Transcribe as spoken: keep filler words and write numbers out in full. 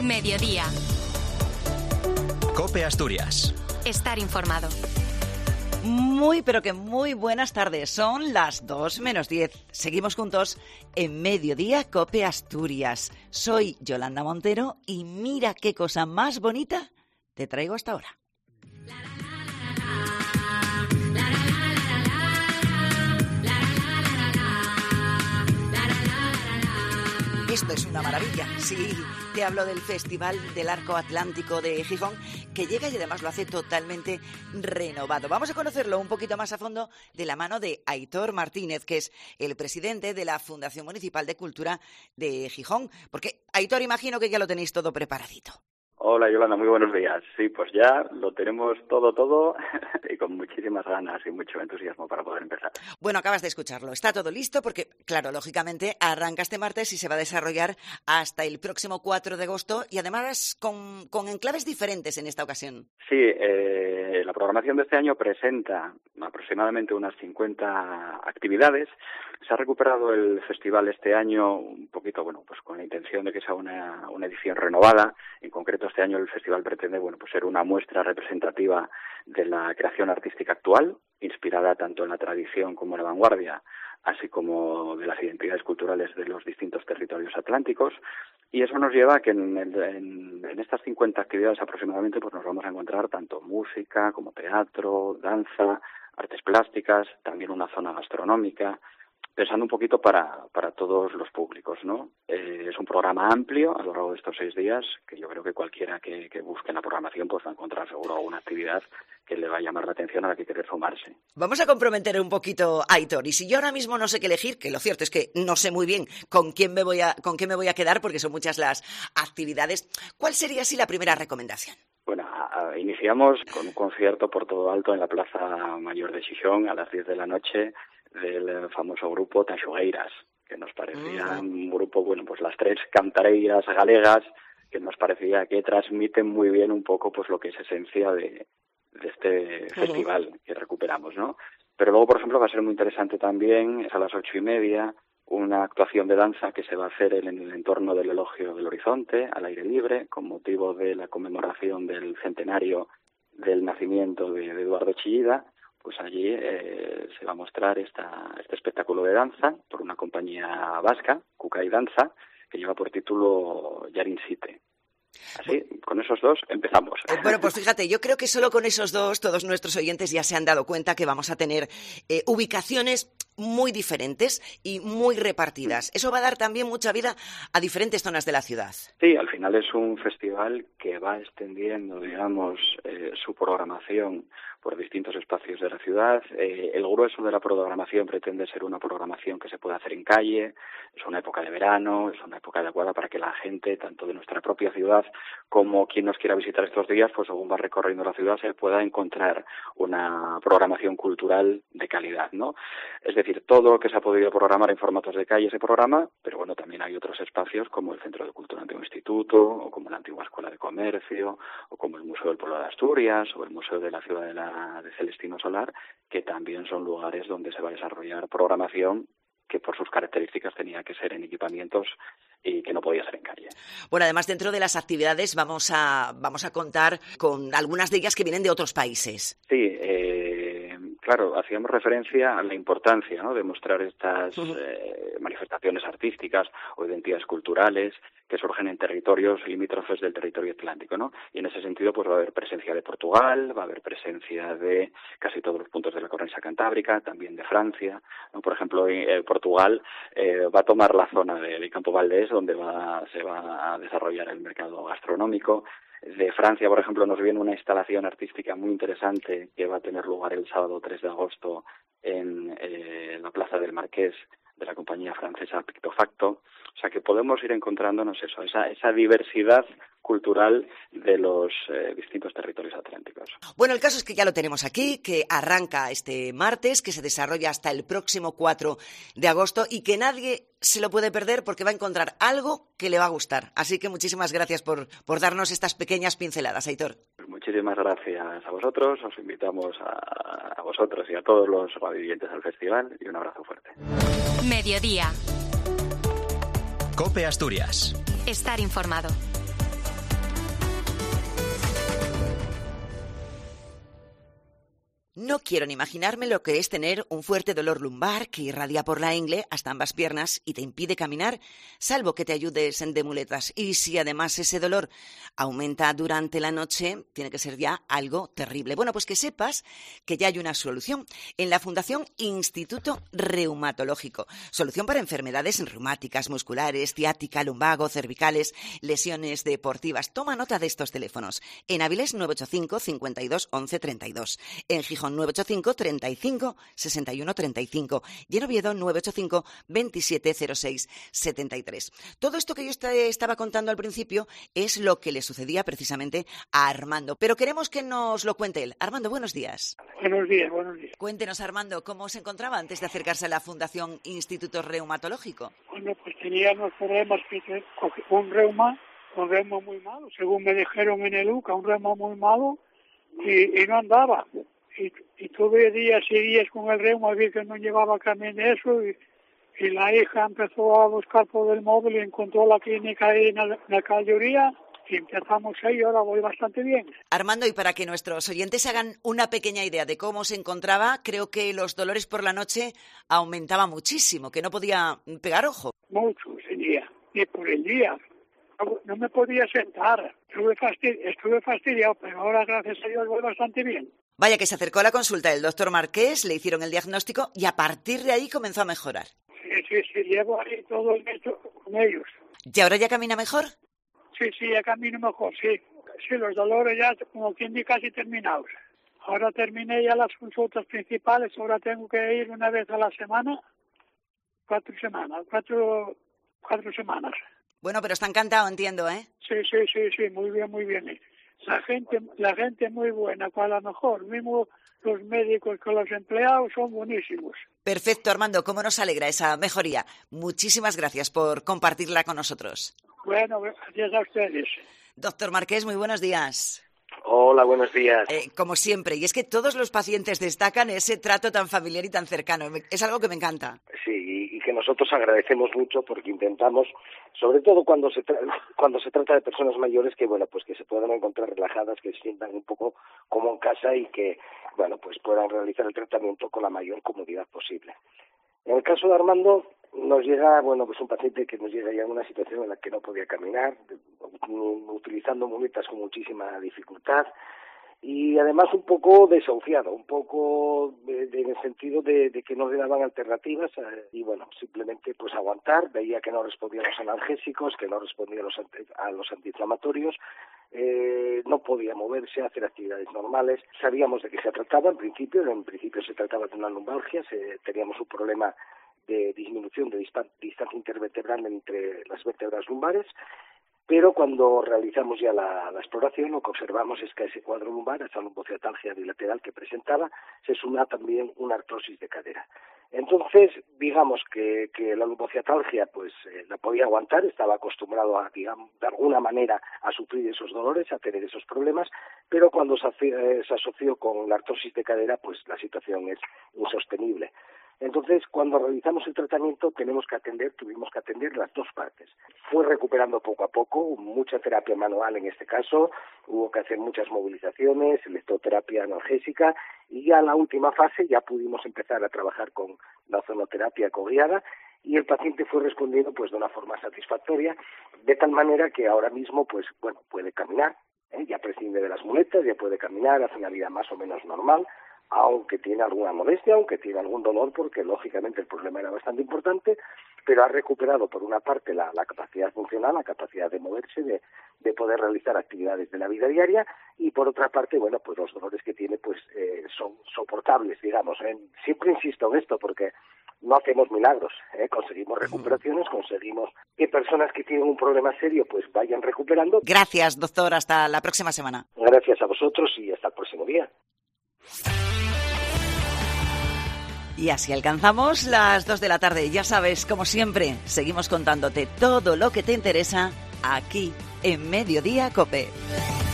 Mediodía. COPE Asturias. Estar informado. Muy, pero que muy buenas tardes. Son las dos menos diez. Seguimos juntos en Mediodía COPE Asturias. Soy Yolanda Montero y mira qué cosa más bonita te traigo hasta ahora. Esto es una maravilla. Sí, te hablo del Festival del Arco Atlántico de Gijón, que llega y además lo hace totalmente renovado. Vamos a conocerlo un poquito más a fondo de la mano de Aitor Martínez, que es el presidente de la Fundación Municipal de Cultura de Gijón. Porque, Aitor, imagino que ya lo tenéis todo preparadito. Hola Yolanda, muy buenos días. Sí, pues ya lo tenemos todo, todo y con muchísimas ganas y mucho entusiasmo para poder empezar. Bueno, acabas de escucharlo. Está todo listo porque, claro, lógicamente arranca este martes y se va a desarrollar hasta el próximo cuatro de agosto y además con, con enclaves diferentes en esta ocasión. Sí, eh, la programación de este año presenta aproximadamente unas cincuenta actividades. Se ha recuperado el festival este año un poquito, bueno, pues con la intención de que sea una, una edición renovada. En concreto, este año el festival pretende, bueno, pues ser una muestra representativa de la creación artística actual, inspirada tanto en la tradición como en la vanguardia, así como de las identidades culturales de los distintos territorios atlánticos. Y eso nos lleva a que en, el, en, en estas cincuenta actividades aproximadamente pues nos vamos a encontrar tanto música como teatro, danza, artes plásticas, también una zona gastronómica, pensando un poquito para, para todos los públicos, ¿no? Eh, es un programa amplio a lo largo de estos seis días, que yo creo que cualquiera que, que busque en la programación pues va a encontrar seguro alguna actividad que le va a llamar la atención a la que querer sumarse. Vamos a comprometer un poquito a Aitor, y si yo ahora mismo no sé qué elegir, que lo cierto es que no sé muy bien con quién me voy a, con quién me voy a quedar, porque son muchas las actividades, ¿cuál sería así la primera recomendación? Bueno, a, a, iniciamos con un concierto por todo alto en la Plaza Mayor de Xixón a las diez de la noche, del famoso grupo Taxugueiras, que nos parecía uh-huh. un grupo, bueno, pues las tres cantareiras galegas, que nos parecía que transmiten muy bien un poco pues lo que es esencia de, de este uh-huh. festival que recuperamos, ¿no? Pero luego, por ejemplo, va a ser muy interesante también, es a las ocho y media, una actuación de danza que se va a hacer en el entorno del Elogio del Horizonte, al aire libre, con motivo de la conmemoración del centenario del nacimiento de, de Eduardo Chillida. Pues allí eh, se va a mostrar esta, este espectáculo de danza por una compañía vasca, Kukai Danza, que lleva por título Yarin Site. Así, con esos dos empezamos. Bueno, pues fíjate, yo creo que solo con esos dos todos nuestros oyentes ya se han dado cuenta que vamos a tener eh, ubicaciones muy diferentes y muy repartidas. Eso va a dar también mucha vida a diferentes zonas de la ciudad. Sí, al final es un festival que va extendiendo, digamos, eh, su programación por distintos espacios de la ciudad. Eh, el grueso de la programación pretende ser una programación que se pueda hacer en calle. Es una época de verano, es una época adecuada para que la gente, tanto de nuestra propia ciudad como quien nos quiera visitar estos días, pues según va recorriendo la ciudad, se pueda encontrar una programación cultural de calidad, ¿no? Es decir, todo lo que se ha podido programar en formatos de calle se programa, pero bueno, también hay otros espacios como el Centro de Cultura Antiguo Instituto, o como la Antigua Escuela de Comercio, o como el Museo del Pueblo de Asturias, o el Museo de la Ciudad de la de Celestino Solar, que también son lugares donde se va a desarrollar programación que por sus características tenía que ser en equipamientos y que no podía ser en calle. Bueno, además dentro de las actividades vamos a vamos a contar con algunas de ellas que vienen de otros países. Sí, eh, claro, hacíamos referencia a la importancia, ¿no?, de mostrar estas eh, manifestaciones artísticas o identidades culturales que surgen en territorios limítrofes del territorio atlántico, ¿no? Y en ese sentido pues va a haber presencia de Portugal, va a haber presencia de casi todos los puntos de la cornisa cantábrica, también de Francia, ¿no? Por ejemplo, eh, Portugal eh, va a tomar la zona de, de Campo Valdés, donde va, se va a desarrollar el mercado gastronómico. De Francia, por ejemplo, nos viene una instalación artística muy interesante que va a tener lugar el sábado tres de agosto en eh, la Plaza del Marqués, de la compañía francesa Pictofacto. O sea que podemos ir encontrándonos eso, esa, esa diversidad cultural de los eh, distintos territorios atlánticos. Bueno, el caso es que ya lo tenemos aquí, que arranca este martes, que se desarrolla hasta el próximo cuatro de agosto y que nadie se lo puede perder porque va a encontrar algo que le va a gustar. Así que muchísimas gracias por, por darnos estas pequeñas pinceladas, Aitor. Pues muchísimas gracias a vosotros, os invitamos a, a vosotros y a todos los radioyentes al festival y un abrazo fuerte. Mediodía. COPE Asturias. Estar informado. No quiero ni imaginarme lo que es tener un fuerte dolor lumbar que irradia por la ingle hasta ambas piernas y te impide caminar, salvo que te ayudes de muletas. Y si además ese dolor aumenta durante la noche, tiene que ser ya algo terrible. Bueno, pues que sepas que ya hay una solución en la Fundación Instituto Reumatológico. Solución para enfermedades reumáticas, musculares, ciática, lumbago, cervicales, lesiones deportivas. Toma nota de estos teléfonos. En Avilés nueve ocho cinco, cincuenta y dos, once, treinta y dos. En Gijón nueve ocho cinco, treinta y cinco, sesenta y uno, treinta y cinco. Y en Oviedo nueve ocho cinco, veintisiete, cero seis, setenta y tres. Todo esto que yo estaba contando al principio es lo que le sucedía precisamente a Armando. Pero queremos que nos lo cuente él. Armando, buenos días. Buenos días, buenos días. Cuéntenos, Armando, ¿cómo se encontraba antes de acercarse a la Fundación Instituto Reumatológico? Bueno, pues tenía unos problemas que cogí un reuma, un reuma muy malo, según me dijeron en el U C A, un reuma muy malo, y, y no andaba. Y, y tuve días y días con el reuma, vi que no llevaba camino de eso, y, y la hija empezó a buscar por el móvil y encontró la clínica ahí en la, la calle Uría, y empezamos ahí y ahora voy bastante bien. Armando, y para que nuestros oyentes hagan una pequeña idea de cómo se encontraba, creo que los dolores por la noche aumentaban muchísimo, que no podía pegar ojo. Mucho ese día, y por el día. No me podía sentar, estuve, fastidi- estuve fastidiado, pero ahora gracias a Dios voy bastante bien. Vaya que se acercó a la consulta del doctor Marqués, le hicieron el diagnóstico y a partir de ahí comenzó a mejorar. Sí, sí, sí, llevo ahí todo el mes con ellos. ¿Y ahora ya camina mejor? Sí, sí, ya camino mejor, sí. Sí, los dolores ya, como quien dice, casi terminados. Ahora terminé ya las consultas principales, ahora tengo que ir una vez a la semana, cuatro semanas, cuatro, cuatro semanas. Bueno, pero está encantado, entiendo, ¿eh? Sí, sí, sí, sí, muy bien, muy bien. La gente, la gente muy buena, para lo mejor, mismo los médicos que los empleados son buenísimos. Perfecto, Armando, cómo nos alegra esa mejoría. Muchísimas gracias por compartirla con nosotros. Bueno, gracias a ustedes. Doctor Marqués, muy buenos días. Hola, buenos días. Eh, como siempre, y es que todos los pacientes destacan ese trato tan familiar y tan cercano. Es algo que me encanta. Sí, y que nosotros agradecemos mucho porque intentamos, sobre todo cuando se tra- cuando se trata de personas mayores, que bueno, pues que se puedan encontrar relajadas, que se sientan un poco como en casa y que bueno, pues puedan realizar el tratamiento con la mayor comodidad posible. En el caso de Armando, nos llega, bueno, pues un paciente que nos llega ya en una situación en la que no podía caminar, utilizando muletas con muchísima dificultad y además un poco desahuciado, un poco de, de, en el sentido de, de que no le daban alternativas eh, y bueno, simplemente pues aguantar, veía que no respondía a los analgésicos, que no respondía a los, a los antiinflamatorios, eh, no podía moverse, hacer actividades normales. Sabíamos de qué se trataba en principio, en principio se trataba de una lumbalgia, se, teníamos un problema de disminución de distan- distancia intervertebral entre las vértebras lumbares, pero cuando realizamos ya la, la exploración lo que observamos es que a ese cuadro lumbar, a esa lumbociatalgia bilateral que presentaba, se suma también una artrosis de cadera. Entonces, digamos que, que la lumbociatalgia pues eh, la podía aguantar, estaba acostumbrado a, digamos, de alguna manera a sufrir esos dolores, a tener esos problemas, pero cuando se, eh, se asoció con la artrosis de cadera, pues la situación es insostenible. Entonces, cuando realizamos el tratamiento, tenemos que atender, tuvimos que atender las dos partes. Fue recuperando poco a poco, mucha terapia manual en este caso, hubo que hacer muchas movilizaciones, electroterapia analgésica, y ya en la última fase ya pudimos empezar a trabajar con la ozonoterapia coguiada, y el paciente fue respondiendo pues de una forma satisfactoria, de tal manera que ahora mismo pues bueno puede caminar, ¿eh? Ya prescinde de las muletas, ya puede caminar, hace una vida más o menos normal, aunque tiene alguna molestia, aunque tiene algún dolor, porque lógicamente el problema era bastante importante, pero ha recuperado por una parte la, la capacidad funcional, la capacidad de moverse, de, de poder realizar actividades de la vida diaria, y por otra parte, bueno, pues los dolores que tiene pues eh, son soportables, digamos. ¿eh? Siempre insisto en esto porque no hacemos milagros, ¿eh? Conseguimos recuperaciones, conseguimos que personas que tienen un problema serio pues vayan recuperando. Gracias, doctor, hasta la próxima semana. Gracias a vosotros y hasta el próximo día. Y así alcanzamos las dos de la tarde. Ya sabes, como siempre, seguimos contándote todo lo que te interesa aquí en Mediodía COPE.